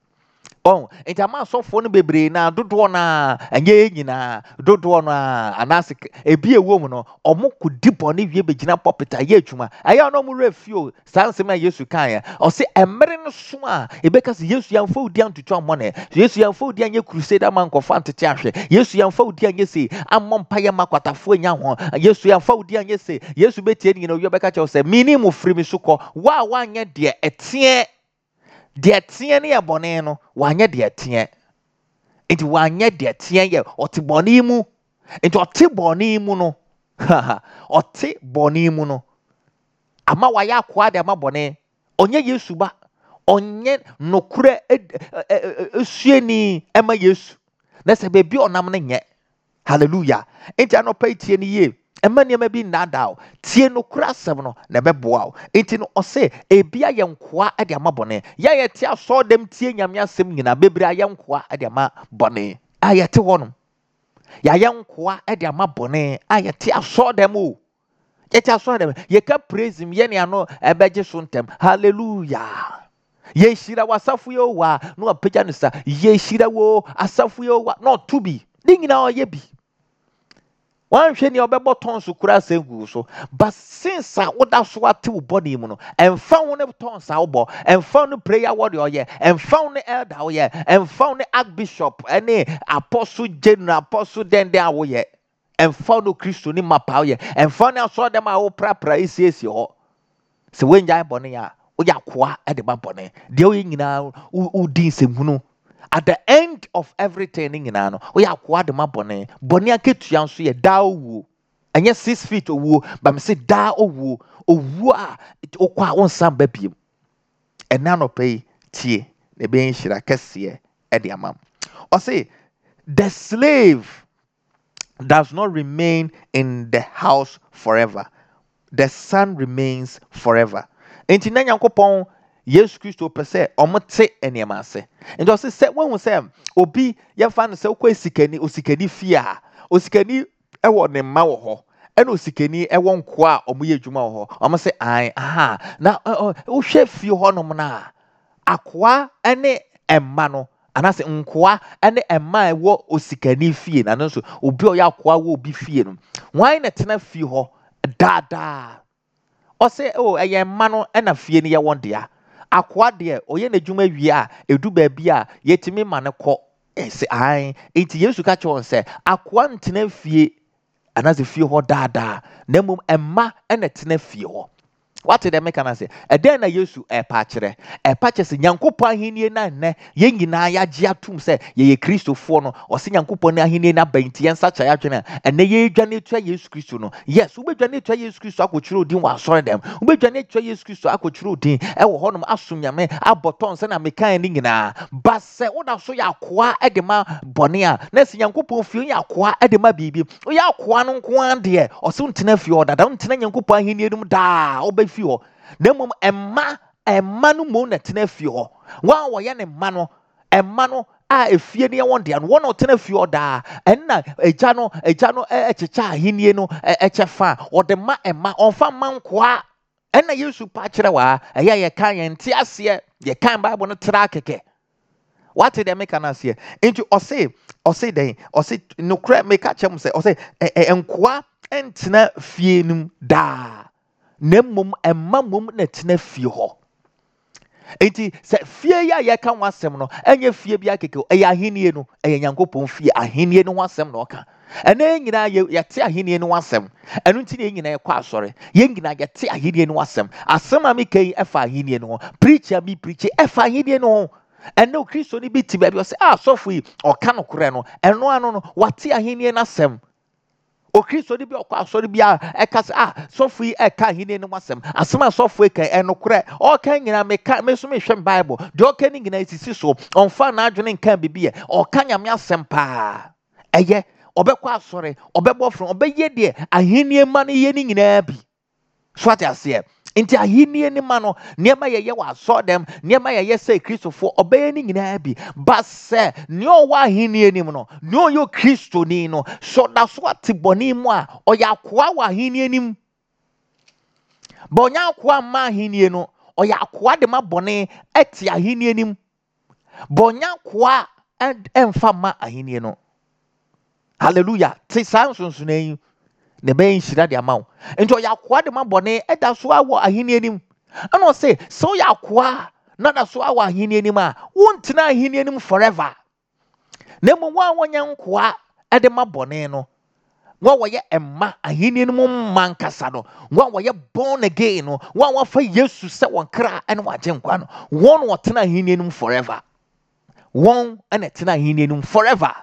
oh, it's a mass of phone baby now, do na and ye na do na and ask a be a woman or more could dip on if you begin up puppet a yechuma. I know more few sans my yesu kaya or say a merin swa a because yes, young food down to John money. Yes, young food down your crusader man of fancy chash. Yes, young food down you say, I'm Mompire Maquata for young. Yes, young food down you say, yes, you bet you know your back at say, minimum free me suko. Wow, one yet dear a tear. Deɛ teɛ ne yɛ bɔne no wanyɛ deɛ teɛ nti wanyɛ deɛ teɛ yɛ ɔte bɔne mu nti ɔte bɔne mu no ɔte bɔne mu no ama wayɛ akoa de ama bɔne ɔnyɛ Yesu ba ɔnyɛ nokura esuani ɛma Yesu na sɛ beebi ɔnam ne nyɛ hallelujah nti anɔpa tie ne yie ɛma nneɛma bi nnaadaa wo tie no kora asɛm no na ɛbɛboa wo enti no ɔse ebia yɛ nkoa de ama bɔne yɛ yɛte asɔɔdam tie nyame asɛm nyinaa bebree a yɛ nkoa de ama bɔne a yɛte hɔ nom yɛayɛ nkoa de ama bɔne a yɛte asɔɔdam o yɛte asɔɔdam yɛka praise mu yɛne ano ɛbɛgye so ntɛm hallelujah yɛhyira w'asafo yɛ owa na wapagya no sa yɛhyira wo asafo yɛ owa na ɔto bi ne nyinaa ɔyɛ bi wanhwɛ nea ɔbɛbɔ tɔn so kura asɛm gu so but since a woda so ate wo bɔne mu no ɛmfa wo ne tɔn sa wobɔ ɛmfa wo ne prayer word ɔyɛ ɛmfa wo ne elder woyɛ ɛmfa wo ne archbishop ɛne apostle general apostle dɛndɛn a woyɛ ɛmfa wo ne kristo ne mapa woyɛ ɛmfa wo ne asɔɔdɛm a woprapra esiesie hɔ sɛ woangyae bɔne a woyɛ akoa de ma bɔne deɛ woyɛ nyinaa wodi nsɛmhunu at the end of everything you know, we are quite the mabone. Bonia ketuan so ye da owu. And yes, six feet owu, but me say da owu, owu a it okwa on sam baby. And now no pay tie the being shira kesiye edi amam. Or say the slave does not remain in the house forever. The son remains forever. Enti na Nyankopon Yesu Kristo pese omote enema ase. Nti o se se when we say obi ye fa no se okwa sikani osikani fie a osikani ewo ne ma wo ho ena osikani ewo nko a omoye adwuma wo ho omo se an aha na wo hwe fie ho no na akoa ene emma no anase nkoa ene emma ewo osikani fie na no so obi o ya akoa wo obi fie no wan na tena fie ho dada o se o eye emma no ena fie ne ye won dia akoa de oye na dwuma wie a edu ba bia a yetimi ma ne kɔ ese an enti Yesu ka kyerɛ sɛ akoa ntena fie anase fie hɔ daadaa na mmom emma na tena fie hɔ. What did I make an say? A den na Yesu e patchere e patches Nyankopɔn ahenni na nnɛ yɛn nyinaa yagye atum sɛ yɛyɛ Kristofoɔ no ɔse Nyankopɔn ahenni na banti yɛn sacha yadwene ɛnɛ yɛdwane tua Yesu Kristo no. Yes, wobɛdwane tua Yesu Kristo akɔkyerɛ odin wɔ asɔre dem. Wobɛdwane tua Yesu Kristo akɔkyerɛ odin ɛwɔ hɔnom asom nyame abɔtɔn sɛ na mekan ne nyinaa. Ba sɛ woda so yɛ akoa ɛde ma bɔne a na sɛ Nyankopɔn fie yɛ akoa ɛde ma biribi. Woyɛ akoa no nko an deɛ ɔse ntena fie hɔ dada ntena Nyankopɔn ahenni no daa wobɛ fie hɔ. Na mmom emma emma no mo na tena fie hɔ wa wo ye ne mma no emma no a efie ne won de no won no tena fie hɔ daa enna agya no agya no ekyecha ahenie no ekyefa o de ma emma onfa mankoa enna Yesu pa kyerɛ wa ɛyɛ ye kan ye nte ase ye kan Bible no tra keke. What did they make an answer into or say or say they or say no crap make a chem say or say enkoa entena fie num daa Nemum emma mum na tena fie hɔ. Enti sɛ fie ya yɛ ka wasɛm no ɛnyɛ fie bi akeke ɛyɛ ahenie no ɛyɛ Nyankopɔn fie ahenie no wasɛm no ɔka. Ɛnɛ nyinaa yɛte ahenie no wasɛm. Ɛno nti ne nyinaa yɛkɔ asɔre. Yɛn nyinaa yɛte ahenie no wasɛm. Asɛm a meka yi ɛfa ahenie no ho. Preacher bi preacher ɛfa ahenie no ho. Ɛnɛ Kristo ni bi ti baabi ɔsɛ ah sɔfo yi ɔka no korɛ no ɛno ano no wate ahenie no asɛm. O Kristo ni bi okwa asori bia eka se ah sofu yi eka hine no masem asema sofu eka enokre o kan nyina me ka me so me hwem Bible de o kan nyina sisi so onfa na adwene nkan bibie o kan nyame asem pa eye obekwa asori obebo fron obeye de ahenie ma no ye ni nyina bi so ate ase Inti ahenie ni ma no niema ye ye wa so dem niema ye ye say Kristofo obeye ni nyina bi ba se ne o wa ahenie ni mu no ne o yo Kristo ni no so da so ate boni mu a o ya koa wa ahenie ni mu ba onya koa ma ahenie no o ya koa de ma boni ete ahenie ni mu ba onya koa emfa ma ahenie no. Hallelujah. Ti sansunsun na ne be nhyira de amaw ento ya akoa de mabone eda so awo ahenie nim ana say so ya akoa na da so awo ahenie nim a wontina ahenie nim forever na mo wa wonya nkoa ede mabone no wa wo ye emma ahenie nim mankasa no wa wo ye born again no wa wa fa Yesu se won kra ene wa je nkwa no won wo tena ahenie nim forever won ene tena ahenie nim forever.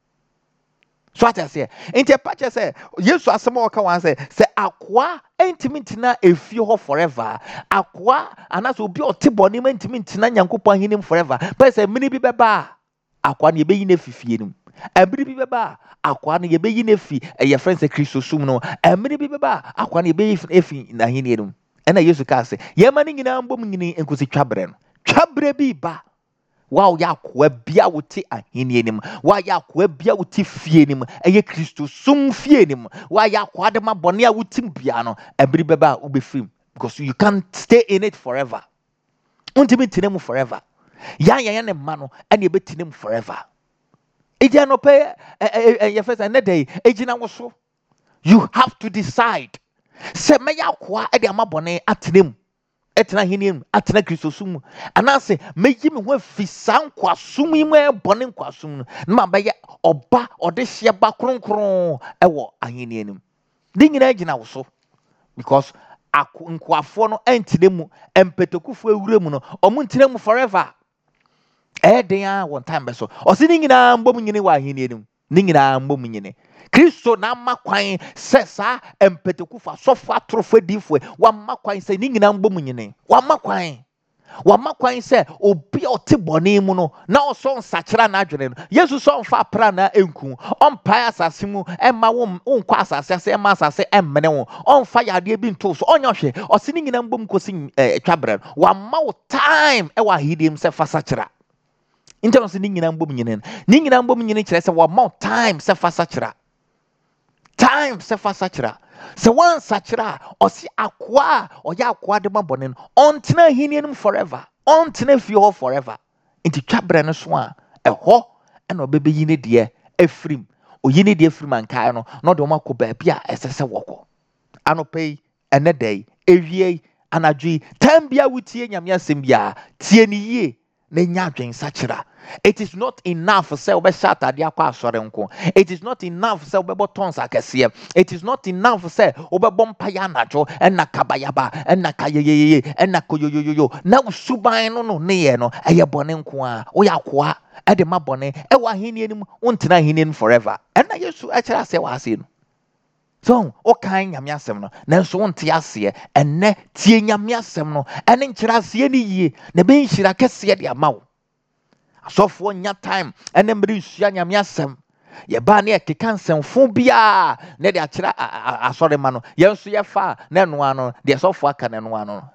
So what I say, inti patche say, Yesu asemo waka wan say, say akwa entimi ntina efie ho forever. Akwa anaso obi ote boni entimi ntina Nyankopɔn ahinim forever. But say mini bi beba akwa ne be yi na fifie nim. Every be ba akwa ye be yin efi e ye friends e Kristo sum no. Every be ba akwa ye be efi na hini no. Ena Yesu ka se ye ma ni nyina mbom nyini enkosi twabre no. Twabre bi ba wow ya kwa bia wote ahini nim wa ya kwa bia wote fie nim eye Kristo sum fie nim wa ya kwa de ma bone a wotim bia no ebri beba ubefim because you can't stay in it forever. Untimi tinem forever. Ya ya ya ne ma no ene betinem forever. Eja no pay e first and day ejina wo so. You have to decide. Se me ya kwa e de ma bone atinem etena hinim atena Kristo sum anase meyi me ho afisan kwasum yi mu ebone kwasum no na ba ye oba ode hye ba kronkron ewo ahini anim di nyina agina wo so because nkwafo no entine mu empetekufu ewure mu no omu ntine mu forever eh den a one time be so osi ni nyina mbom nyine wa ahini anim ni nyina mbom nyine Kristo na makwan sesa empetekufa sofa trofo difwe wa makwan se ni nyina mbom nyine wa makwan wa makwan se obi otibone mu no na oso nsakira na adwene no Yesu so mfa pra na enku ompa asase mu emma wo nkwa asase ase emma asase emmene wo omfa yade bi nto so onyo hwe osi ni nyina mbom kosi twabre wa ma wo time e wa hidim se fasakira intanos ni nyina mbom nyine ni nyina mbom nyine kire se wa ma time se fasakira time se fasakira se wan sakira osi akwa oya akwa de mabone ontena hinienum forever ontena fi ho forever inti twabre no so a eho ena obebe yine de efrim oyine de efrim ankai no no de makọ ba bia esese woko anopai enedai ewie anadwi tambia wutie nyame asem bia tie ni yie na nya adwen sakira. It is not enough for say obe shata dia kwa asore nko. It is not enough for say obe botons akese. It is not enough for say obe bompa ya nacho enna kabayaba enna kayeyeye enna koyoyoyo na usuban no no ne ye no eye bone nko a oya kwa e de ma bone e wa hini anim untena hini anim forever. Enna Yesu a kira say wa ase no. So o kan nyame asem no na so wonte ase enne tie nyame asem no ene nkira ase ni yie na be nhira kese de amawo. Asofo nya time ene mbiri nsua nyame asem ye ba na ekeka nsemfo bia na de akira asore ma no ye nso ye fa na eno ano de sofo aka na eno ano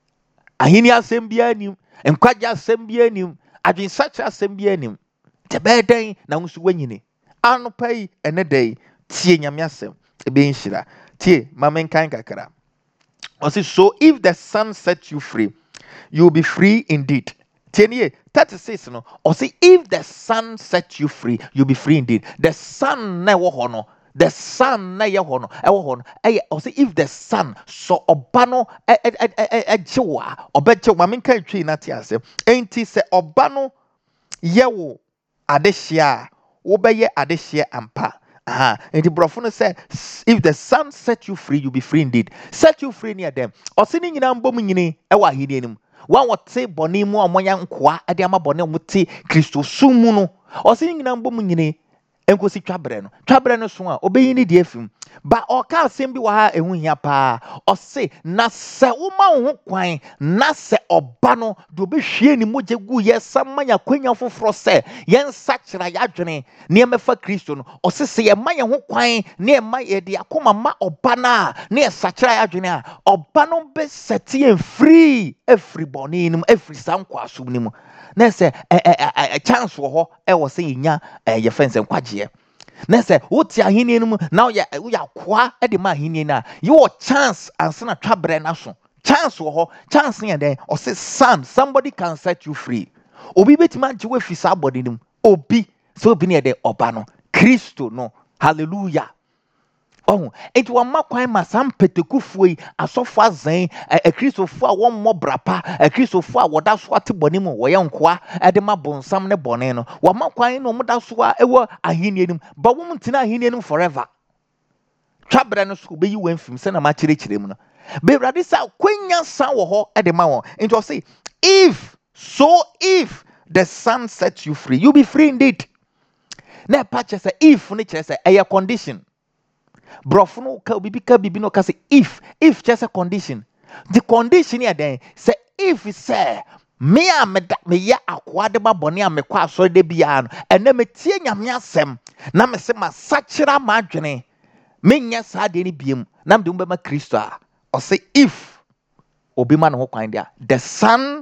ahini asem bia nim nkwaja asem bia nim adwen sacha asem bia nim te be den na nso wanyini anopai ene dai tie nyame asem ebe nhira tie mamenkan kakra osi so if the sun sets you free you'll be free indeed. Tenye thirty-six no or say if the sun sets you free you'll be free indeed. The sun na wo hono the sun na ye hono e wo hono e or say if the sun so obano e e e e jewa obeje ma menka twi na ti ase enti se obano ye wo adehia wo beye adehia ampa aha enti brofo no say if the sun set you free you'll be free indeed. Set you free near them or say ni nyina mbom nyini e wa hidi enim wan wote boni mu amonya nkoa ade ama boni muti Kristo sumu no osi nyina mbom nyine enkosi twabre no twabre no so a obeyini de afim ba oka asem bi wa ha ehu hia pa osi na se woma wo kwan na se oba no do be hwie ni mogye gu ye samanya kwanya foforo se yen sakira ya dwene ne emefa Kristo no osi se ye manya ho kwan ne e ma ye de akoma ma oba na ne e sakira ya dwene a oba no be seti en free every boni nim every sankwa asum nim na se a chance wo ho e wo se nya ye fense nkwaje na say woti ahini no now ya ya kwa e de ma ahini na your chance answer twabre na so chance wo ho chance ya den o say son somebody can set you free obi betima je we fisa body nim obi so obi ne de oba no Kristo no hallelujah. Oh, it was my quite my sam petekufu asofo azan a Kristofo a won mobrapa a Kristofo a woda so ate boni mu wo ye nkoa e de ma bonsam ne bone no wa makwan no moda so a ewo ahini enim ba wo mtina ahini enim forever twabre no so be yi wanfim se na ma kire kire mu no be brade sa kwanya san wo ho e de ma won into say if so if the sun sets you free you be free indeed. Na patch say if ne kire say e condition brofo no ka bibi ka bibi no ka say if if just a condition the condition here then say if say me a me da me ya akwa de ba bɔne a me kwa asɔre de bia no ɛnɛ me tie nyame asɛm na me se ma sakyera ma adwene me nya saa de ni biem na me de mbɛma Kristo a ɔse if obi ma ne ho kwan dia the Son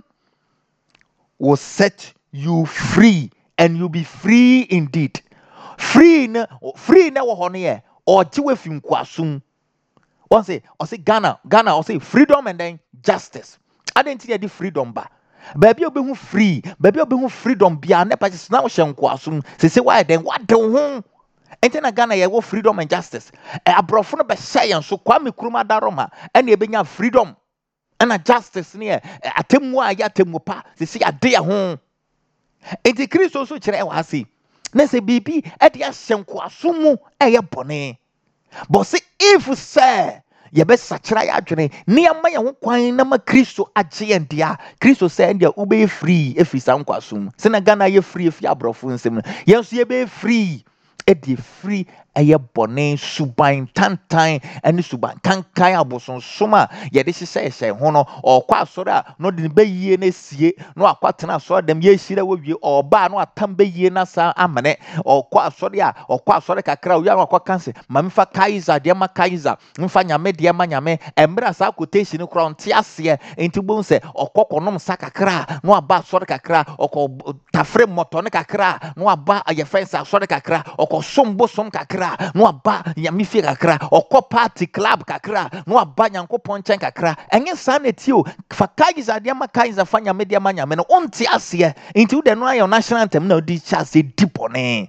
will set you free and you be free indeed. Free na free na wo ho no ye or jiwe fi nkwasum. One say or say Ghana Ghana or say freedom and then justice. I didn't see the freedom ba. Baby obi hu free, baby obi hu freedom bia na pa na wo hye nkwasum. Say say why then what the ho? Enti na Ghana ye wo freedom and justice. E abrofo no be hye yen so Kwame Nkrumah daroma ene e benya freedom and justice ne atemu a ya atemu pa. Say say ade ya ho. Enti Kristo so kire e wa say na say bibi e de ahye nkwasum mu e ye bone. But see if say ye be sachira ya adwene niam ya ho kwan na ma Kristo agye endia Kristo say endia ube be free efi sa nkwasum se na Ghana ye free efi abrofo nsem ye nso ye be free e de free eye bone suban tantan ene suban kankan aboson soma ye de hye hye ho no okwa asore a no de be yie na sie no akwatena asore dem ye hira wawie oba no atam be yie na sa amene okwa asore a okwa asore kakra wi akwa kanse mamfa kaiser de ma kaiser mfa nyame de ma nyame emra sa quotation kro nte ase enti bon se okokonom sa kakra no aba asore kakra okọ tafre moto ne kakra no aba ayefensa asore kakra okọ sombo som kakra no aba nyame fie kakra okọ party club kakra no aba nyankopon chen kakra enye sanity o fa kaiser de ma kaiser fa nyame de ma nyame no onte ase enti wo de no ayo national anthem na odi chase dipone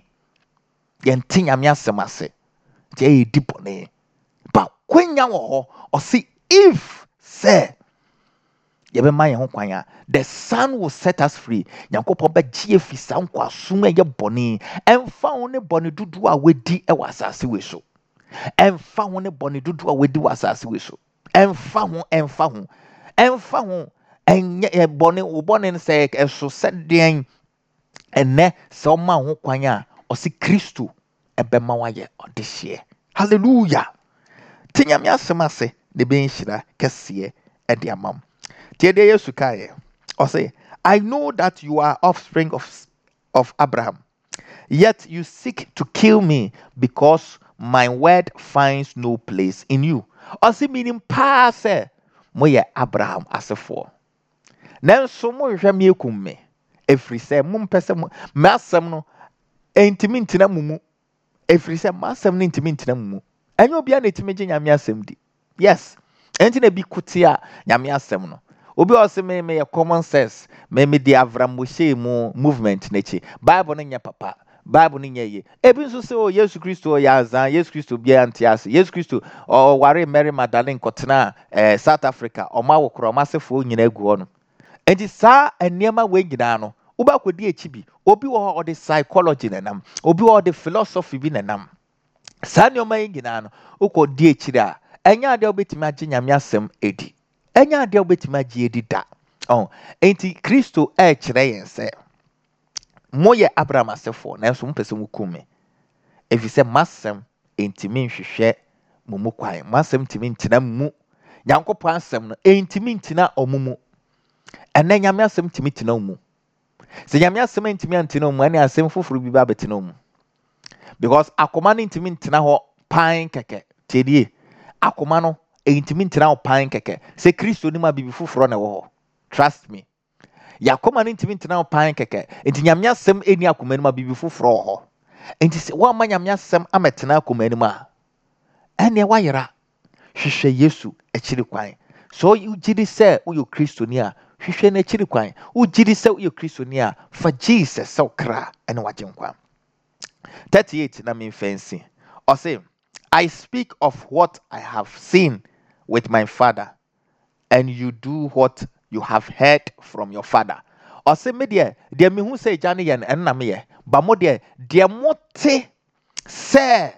yenti nyame asem ase je dipone ba kwenya wo ho o see if say yebe ma ye ho kwan a the Son will set us free nyankopon ba gie fi sa nkwasum eye bone emfa ho ne bone dudu a wedi e wasase we so emfa ho ne bone dudu a wedi wasase we so emfa ho emfa ho emfa ho enye e bone wo bone ne se eso sedien ene se o ma ho kwan a o si Kristo ebe ma wa ye odehye hallelujah tinya me asem ase de ben hira kese e de amam tiede Yesu kae or say I know that you are offspring of of Abraham yet you seek to kill me because my word finds no place in you or say meaning pa say moye Abraham asefo nanso mo hwehwe me ekum me efri say mo mpese mo masem no entimi ntina mumu efri say masem no entimi ntina mumu enyo bia na etimi gye nyame asem di yes enti na bi kutia nyame asem no obi ose me me common sense me me di avram mo she mu movement nechi bible no nya papa bible no nya ye ebi nso se o Yesu Kristo ya azan Yesu Kristo bia antiase Yesu Kristo o ware Mary Magdalene kotena eh, South Africa o ma wokro ma sefo nyina agu ono enti sa eniema we nyina no uba kodi echi bi obi wo o de psychology nenam obi wo de philosophy bi nenam sa ne o ma nyina no ukodi echi da enya ade obetimi agye nyame asem edi enya ade obetimi agye edi da oh enti Kristo e kire yen se moye Abraham asefo na so mpese mu kume efi se masem entimi nhwehwe mumu kwan masem ntimi ntina mu nyankopon asem no entimi ntina omumu ene nyame asem ntimi ntina omu se nyame asem ntimi ntina omu ene asem foforo bi ba betina omu because akoma no ntimi ntina ho pan keke tedie akoma no entimi ntina ho pan keke se Kristo ni ma bibi foforo na wo ho trust me yakoma no ntimi ntina ho pan keke enti nyame asem eni akoma ni ma bibi foforo ho enti se wa ma nyame asem ametena akoma ni ma ene wa yera hwehwe Yesu akiri kwan so you gidi say uyo Kristo ni a hwehwe na akiri kwan u gidi say uyo Kristo ni a fa Jesus so kra ene waje nkwa thirty-eight na me fancy or say I speak of what I have seen with my father and you do what you have heard from your father or say me there there me who say jani yen en na me ye ba mo there there mote say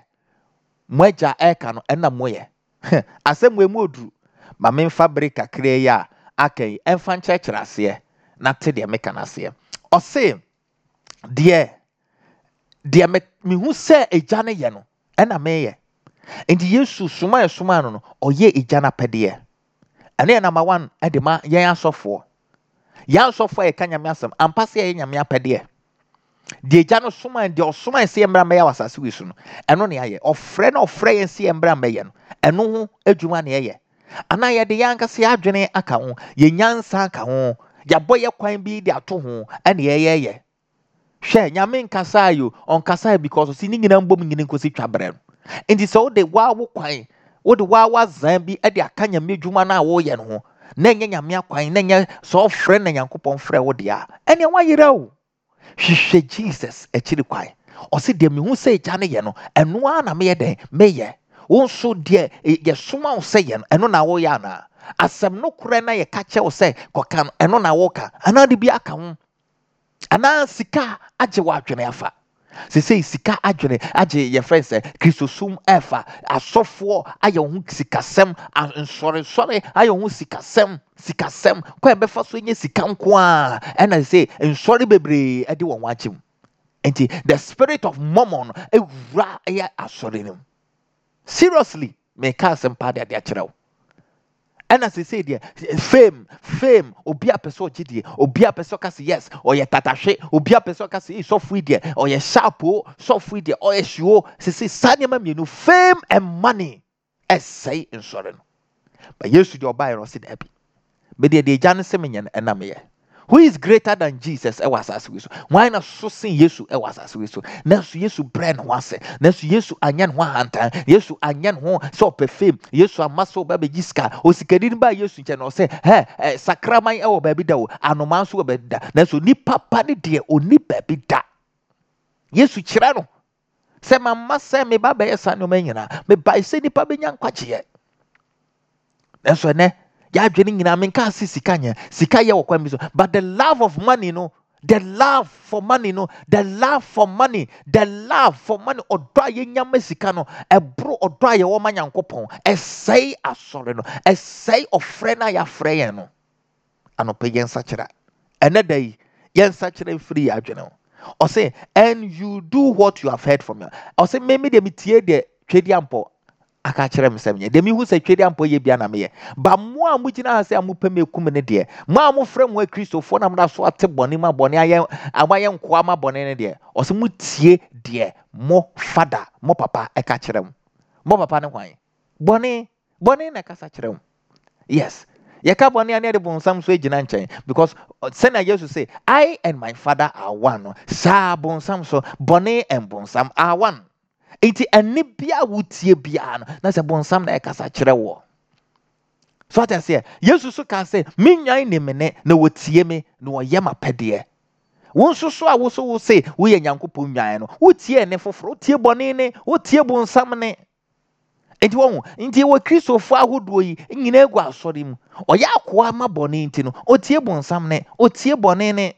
moja eka no en na mo ye asem we mu oduru ma me fabric kakra ya akai enfa nkyerkyere ase na te de meka na ase or say there there me me who say ejane ye no en na me ye enti Yesu suma ye suma no no oye ejana pede ye ene number one e de ma yen asofo Yan so for a kanya miasem, and pass ye nyame apede. The jano suma and the suma and see embra meya was as we soon. And only aye, or friend or frey and see embra meyan, and no edumani aye. And I had the younger see adjune account, ye yan sanka home, ya boy a quine be the ato home, and ye ye ye. Share yamin kasayo on kasai because of singing and booming in Kosi Chabrem. And it's all the wow quine, what the wow was zambi at the akanya midjumana woyan ho. Nenya yamia quine, nenya so friend and yankupon frey what ya. And why you know? Hwehwɛ Jesus akyiri kwan ɔse deɛ mehu sɛ agya ne yɛ no ɛno ara na meyɛ dɛn meyɛ wo nso deɛ yɛsoma wo sɛ yɛ no ɛno na woyɛ anaa asɛm no korɛ na yɛka kyɛ wo sɛ kɔka no ɛno na woka anaa de bi aka ho anaa sika agye wɔ adwene afa sesei sika adwene agye yɛfrɛ sɛ kristosum ɛfa asɔfoɔ ayɛ wo ho sikasɛm nsɔresɔre ayɛ wo ho sikasɛm sikasɛm kɔ ɛbɛfa so nye sika nko a ɛna sɛ nsɔre bebree ɛde wɔn wakyem nti the spirit of mammon ewura ɛyɛ asɔre no seriously meka asɛm pa de ade akyerɛ wo ɛna sesei deɛ fame fame obi apɛ sɛ ɔgye deɛ obi apɛ sɛ ɔka sɛ yes ɔyɛ tatahwe obi apɛ sɛ ɔka sɛ yi sɔfo deɛ ɔyɛ sharp o sɔfo deɛ ɔyɛ hwio sesei saa nneɛma mmienu fame and money ɛsɛe nsɔre no but yesu deɛ ɔbaeɛ no ɔse daabi medeɛ deɛ agya no sɛ menyɛ no ɛna meyɛ. Who is greater than Jesus? Ewa asase we so. Why not so sin Yesu ewa asase we so? Nanso Yesu brand wase. Nanso Yesu anyan ho hantan. Yesu anyan ho so perfume. Yesu amaso ba be giska. Osikadi ba Yesu nche no say, "He, eh, sakraman ewo ba bi da o. Anoman so ba bi da." Nanso nipa pa ne de oni ba bi da. Yesu kyerɛ no. Sɛ mamma sɛ me ba bɛyɛ saa nneɛma nyinaa. Me ba sɛ nipa bɛnya nkwagyeɛ. Nanso ne ya adwene nyina menka se sika nya sika yɛ wɔ kwan bi so but the love of money no the love for money no the love for money the love for money ɔdɔ a yɛnyama sika no ɛboro ɔdɔ a yɛwɔ ma Nyankopɔn ɛsɛe asɔre no ɛsɛe ɔfrɛ no a yɛafrɛ yɛn no anɔpɛ yɛnsa kyerɛ ɛnɛ da yi yɛnsa kyerɛ mfiri yɛ adwene ho ɔse and you do what you have heard from me ɔse meme deɛ metie deɛ twɛdi ampɔ aka kyerɛ me sɛ menyɛ de mehu sɛ twɛdi ampɔ yɛ bia na meyɛ ba mo a mo gyina ha sɛ amopɛ me kum ne deɛ mo a mofrɛ mo akristofoɔ na mona so ate bɔne ma bɔne ayɛ amayɛ nkoa ma bɔne ne deɛ ɔsɛ mo tie deɛ mo fada mo papa ɛka kyerɛ mo mo papa ne hwan bɔne bɔne na ɛkasa kyerɛ mo yes yɛka bɔne a ne de bonsam so gyina nkyɛn because sɛnea Yesu sɛ I and my father are one saa bonsam so bɔne and bonsam are one. Enti eni bia wutie bia no na se bonsam na ekasa kyerɛ wo so ata se Yesu so ka se menwan ne mene na wotie me na woyɛ mapɛdeɛ won so so a wo so wo se wo yɛ Nyankopɔn nwan no wotie ne foforo wotie bɔne ne wotie bonsam ne enti wo enti wo kristofo ahodoɔ yi nyina egu asɔre mu ɔyɛ akoa ma bɔne enti no otie bonsam ne otie bɔne ne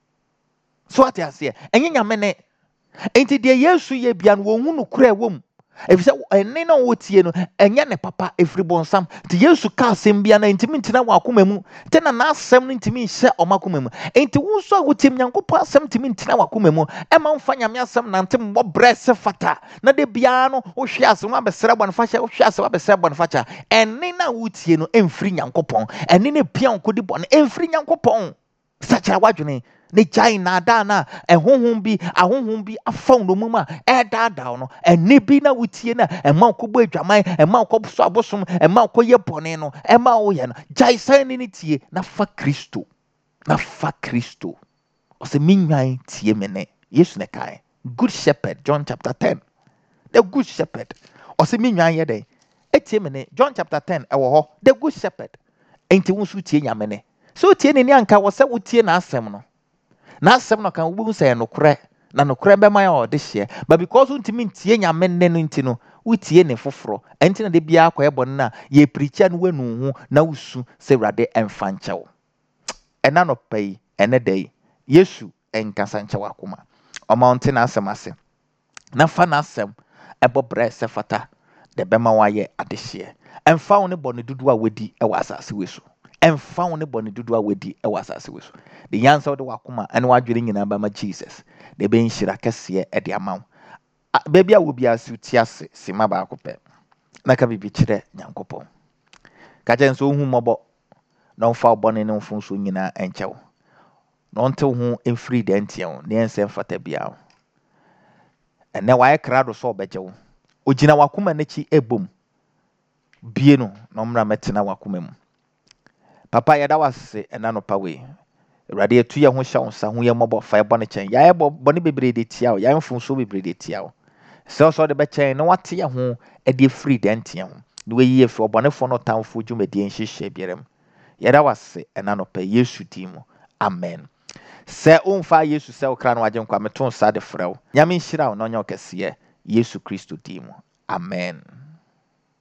so ata se enye nyame ne enti de Yesu ye bia no wonu no kura wom efisɛ ene na wotie no enye ne papa efiri bonsam te Yesu ka asɛm bia na ntimi ntina wa akoma mu te na na asɛm no ntimi nhyɛ ɔmakoma mu enti wo nso a wotie Nyankopɔn asɛm ntimi ntina wa akoma mu ɛma mfa nyame asɛm nante mbɔ brɛ se fata na de bia no wo hwe asɛm wa bɛsrɛ bɔ ne fakyɛ wo hwe asɛm wa bɛsrɛ bɔ ne fakyɛ ene na wotie no emfiri Nyankopɔn ene ne pia nkodi bɔ ne emfiri Nyankopɔn sakyara wadwene ne gyae na ada na ehonhom bi ahonhom bi afa no mu ma ɛdaada no ene bi na wotie na ɛma nkɔbɔ adwaman ɛma nkɔbɔ so abosom ɛma nkɔyɛ bɔne no ɛma wo yɛ no gyae san ne tie na fa Kristo na fa Kristo ɔsɛ minwan tie me ne Yesu ne kae good shepherd John chapter ten the good shepherd ɔsɛ minwan yɛ dɛ etie me ne John chapter ten ɛwɔ hɔ the good shepherd enti wo so tie nyame ne so tie ne ni anka wo sɛ wotie na asɛm no na asɛm no kan wo sɛ no korɛ na no korɛ bɛma ya ɔde hye but because untimi ntie nyame nne no nti no wotie ne foforo enti na de bia akɔ ɛbɔ na ye preacher no wanu ho na wusu sɛ Awurade ɛmfa nkyɛw ɛna no pɛyi ɛne dai Yesu ɛnkasa nkyɛw akoma ɔma ɔnte na asɛm ase na fa na asɛm ɛbɔ brɛ sɛ fata de bɛma wa yɛ ade hye ɛmfa wo ne bɔ ne dudu a wedi ɛwɔ asase we so ɛmfa wo ne bɔ ne dudu a wedi ɛwɔ asase we so de yansa wo de wakoma ɛne wadwere nyina ba ma Jesus de be nhyira kɛseɛ ɛde ama wo baabi a wo bia so ti ase sima ba akopɛ na ka bibi kyerɛ Nyankopɔn ka kyɛn so hu mɔbɔ na ɔfa bɔne ne mfo so nyina ɛnkyɛw na ɔnte wo ho mfiri da ntia wo ne ɛnsɛ mfata bia wo ɛnɛ wayɛ krado so ɔbɛgye wo ogyina wakoma n'akyi ebom bie no na ɔmmra mɛtena wakoma mu papa yɛda wase ɛna no pa wei awurade etu yɛ ho hyɛ wo nsa ho yɛ mmɔbɔ fa yɛ bɔne kyɛn yɛayɛ bɔne bebree de tia wo yɛayɛ mfomso bebree de tia wo sɛ ɔsɛ ɔde bɛkyɛn na wate yɛ ho de afiri da ntia ho na wayi afi ɔbɔnefoɔ no ɔtamfoɔ dwumadie nhyehyɛ biara mu yɛda wase ɛna no pa yesu din mu amen sɛ womfa yesu sɛ wo kra no wagye nkwa meto nsa de frɛ wo nyame nhyira wo na ɔnyɛ wo kɛseɛ yesu kristo din mu amen